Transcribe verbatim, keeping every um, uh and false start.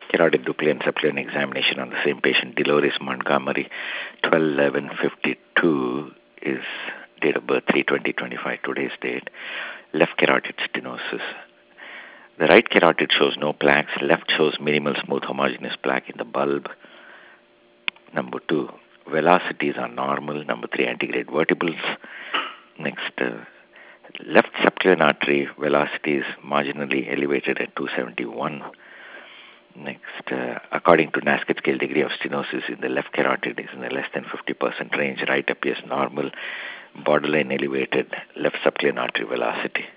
Carotid nuclear and subclinical examination on the same patient. Dolores Montgomery, twelve eleven fifty-two is date of birth, three twenty twenty-five, today's date. Left carotid stenosis. The right carotid shows no plaques. Left shows minimal smooth homogeneous plaque in the bulb. Number two, velocities are normal. Number three, antegrade vertebrals. Next, uh, left subclavian artery velocity is marginally elevated at two seventy-one. Next, uh, according to Nasket scale, degree of stenosis in the left carotid is in the less than fifty percent range. Right appears normal, borderline elevated left subclavian artery velocity.